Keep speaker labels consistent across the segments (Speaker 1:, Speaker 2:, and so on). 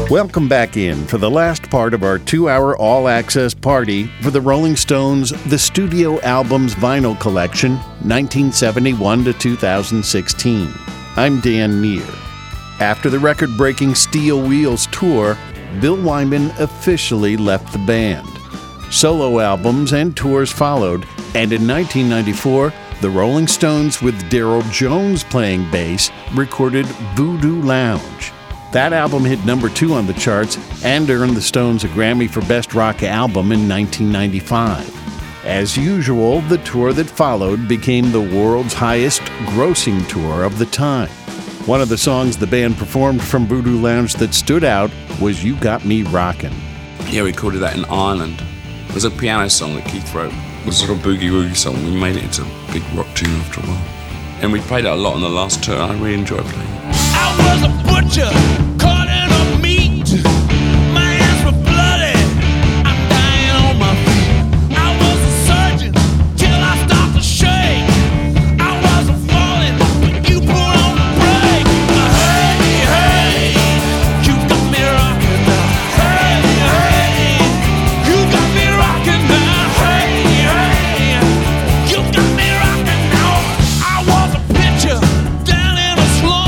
Speaker 1: Welcome back in for the last part of our 2-hour all-access party for the Rolling Stones' The Studio Albums Vinyl Collection, 1971 to 2016. I'm Dan Neer. After the record-breaking Steel Wheels tour, Bill Wyman officially left the band. Solo albums and tours followed, and in 1994, the Rolling Stones, with Darryl Jones playing bass, recorded Voodoo Lounge. That album hit number 2 on the charts and earned the Stones a Grammy for Best Rock Album in 1995. As usual, the tour that followed became the world's highest-grossing tour of the time. One of the songs the band performed from Voodoo Lounge that stood out was You Got Me Rockin'.
Speaker 2: Yeah, we recorded that in Ireland. It was a piano song that Keith wrote. It was like a boogie-woogie song. We made it into a big rock tune after a while. And we played it a lot on the last tour. I really enjoyed playing it.
Speaker 3: I was a butcher, caught in a meat. My hands were bloody, I'm dying on my feet. I was a surgeon, till I start to shake. I wasn't falling, but you pulled on the brake. Hey, hey, you got me rocking now. Hey, hey, you got me rocking now. Hey, hey, you got me rocking now. I was a pitcher, down in a slump.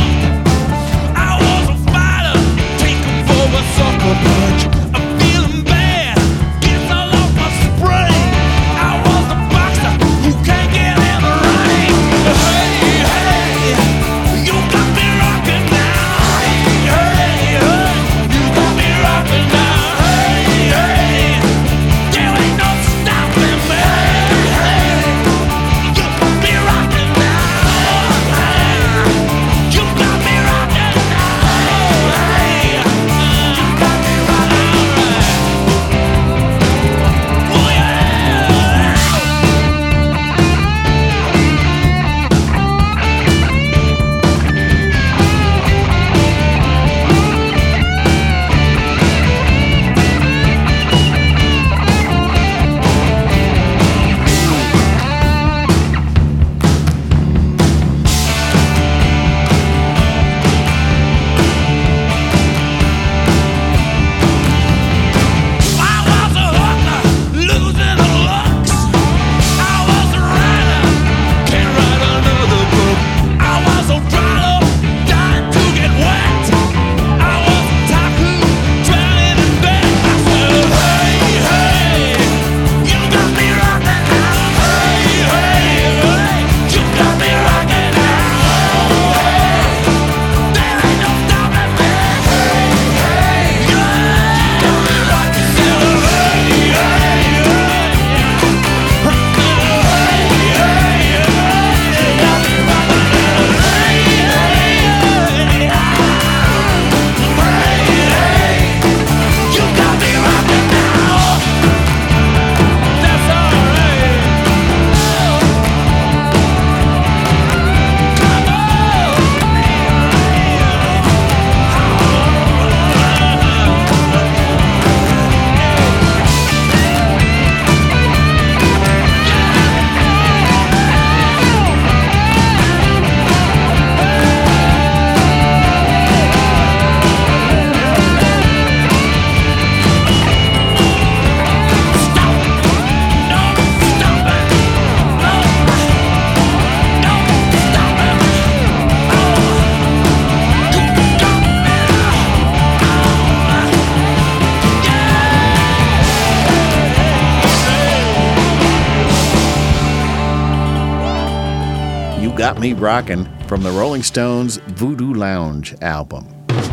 Speaker 3: Sucker punch. I'm feeling bad, getting all off my spray. I was a boxer who can't get in the ring. Hey, hey, you got me rocking now. Hey, hey, you got me rocking now. Hey, hey, there ain't no stopping me. Hey, you got me rocking now. Hey, you got me rocking now. Hey.
Speaker 1: Got Me Rockin' from the Rolling Stones' Voodoo Lounge album.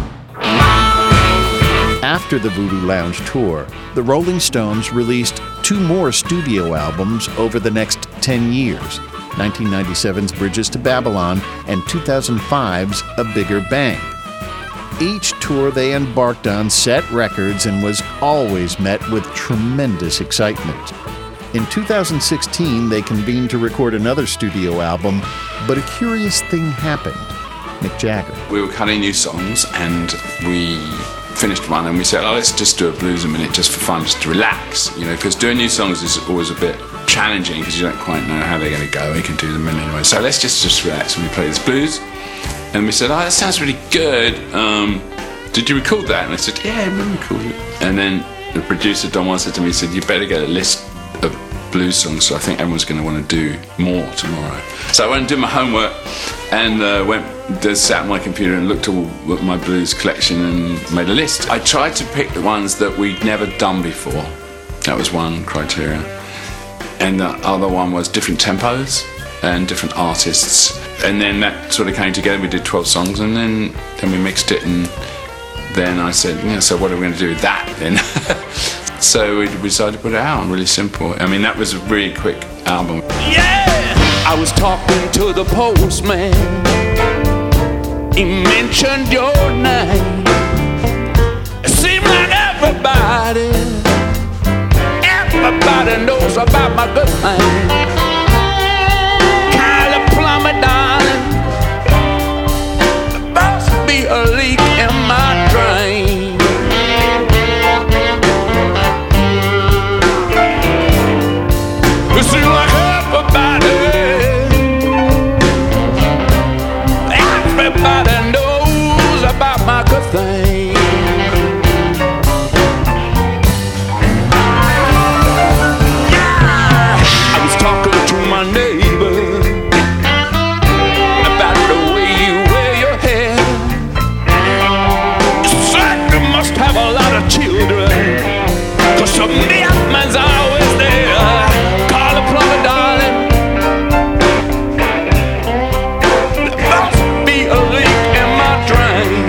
Speaker 1: After the Voodoo Lounge tour, the Rolling Stones released 2 more studio albums over the next 10 years, 1997's Bridges to Babylon and 2005's A Bigger Bang. Each tour they embarked on set records and was always met with tremendous excitement. In 2016, they convened to record another studio album, but a curious thing happened. Mick Jagger.
Speaker 2: We were cutting new songs and we finished one and we said, let's just do a blues a minute just for fun, just to relax, because doing new songs is always a bit challenging because you don't quite know how they're going to go. We can do them anyway. So let's just relax. And we played this blues and we said, that sounds really good. did you record that? And I said, yeah, we recorded it. And then the producer, Don Juan, said to me, he said, you better get a list of blues songs, so I think everyone's going to want to do more tomorrow. So I went and did my homework and sat on my computer and looked at my blues collection and made a list. I tried to pick the ones that we'd never done before. That was one criteria. And the other one was different tempos and different artists. And then that sort of came together. We did 12 songs and then we mixed it, and then I said, so what are we going to do with that then? So we decided to put it out, really simple. I mean, that was a really quick album.
Speaker 3: Yeah! I was talking to the postman. He mentioned your name. It seemed like everybody knows about my good thing. Kylie Plummer, darling, there must be a leak in my drain. It seems like everybody knows about my good thing. Yeah, I was talking to my neighbor about the way you wear your hair. You certainly must have a lot of children, 'cause your man's always there. Call a plumber, darling. There must be a leak in my drain.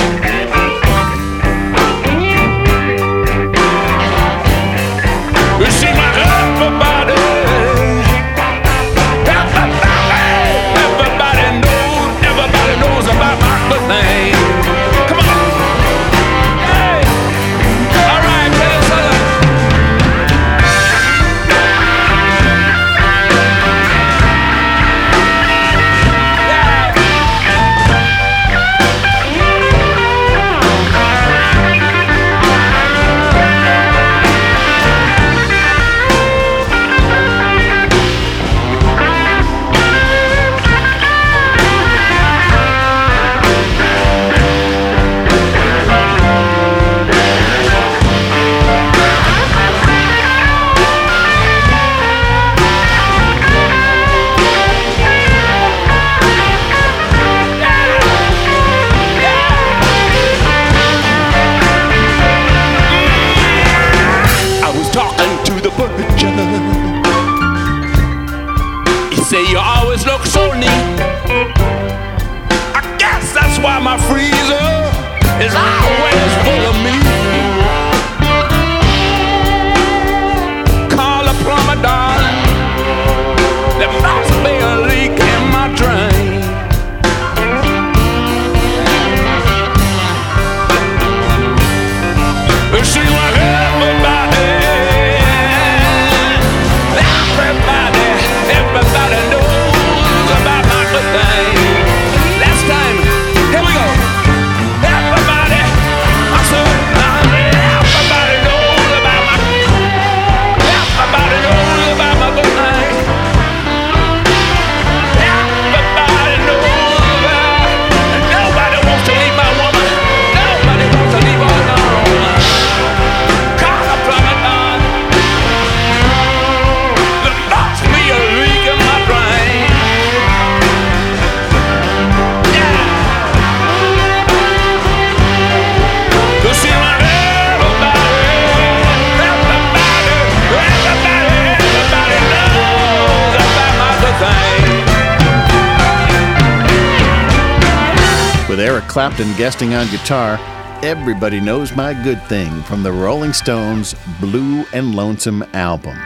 Speaker 3: It seems like everybody knows about my good thing. Come on. Hey. All right, Minnesota. I was talking to the butcher. He said, you always look so neat. I guess that's why my freezer is always full of meat. Call a plumber, darling. There must be a leak in my drain. It seems like everybody knows about my good thing. Last time, here we go. Everybody, I said, everybody knows about my good thing. Everybody knows about, nobody wants to leave my woman. Nobody wants to leave her alone. Call a plumber, darling. There must be a leak in my brain. Yeah. 'Cause seems like everybody knows about my good thing.
Speaker 1: With Eric Clapton guesting on guitar, Everybody Knows My Good Thing from the Rolling Stones' Blue and Lonesome album.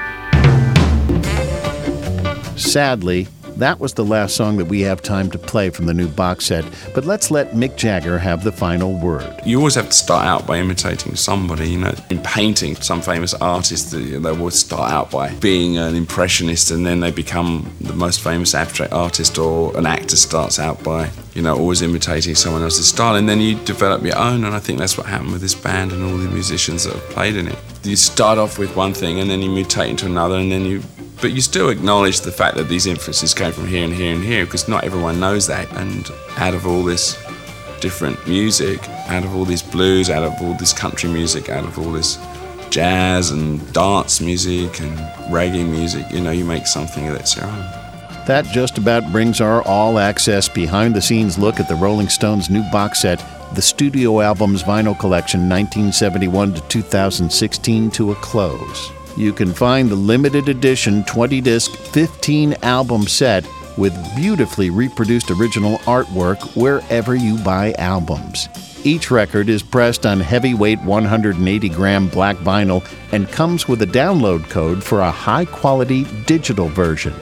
Speaker 1: Sadly, that was the last song that we have time to play from the new box set, but let's let Mick Jagger have the final word.
Speaker 2: You always have to start out by imitating somebody, In painting, some famous artists, they always start out by being an impressionist, and then they become the most famous abstract artist, or an actor starts out by, always imitating someone else's style, and then you develop your own, and I think that's what happened with this band and all the musicians that have played in it. You start off with one thing, and then you mutate into another, and then but you still acknowledge the fact that these influences came from here and here and here, because not everyone knows that. And out of all this different music out of all this blues, out of all this country music, out of all this jazz and dance music and reggae music. You know, you make something that's your own.
Speaker 1: That just about brings our all-access behind-the-scenes look at the Rolling Stones' new box set, the Studio Albums Vinyl Collection 1971 to 2016, to a close. You can find the limited edition 20-disc 15-album set with beautifully reproduced original artwork wherever you buy albums. Each record is pressed on heavyweight 180-gram black vinyl and comes with a download code for a high-quality digital version.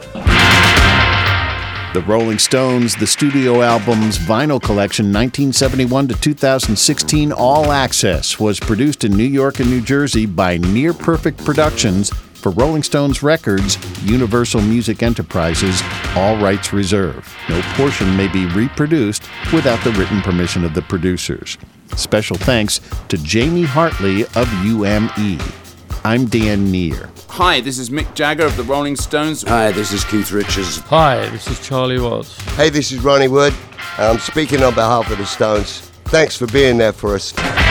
Speaker 1: The Rolling Stones, the Studio Albums Vinyl Collection 1971 to 2016 All Access was produced in New York and New Jersey by Near Perfect Productions for Rolling Stones Records, Universal Music Enterprises, all rights reserved. No portion may be reproduced without the written permission of the producers. Special thanks to Jamie Hartley of UME. I'm Dan Neer.
Speaker 2: Hi, this is Mick Jagger of the Rolling Stones.
Speaker 4: Hi, this is Keith Richards.
Speaker 5: Hi, this is Charlie Watts.
Speaker 6: Hey, this is Ronnie Wood. I'm speaking on behalf of the Stones. Thanks for being there for us.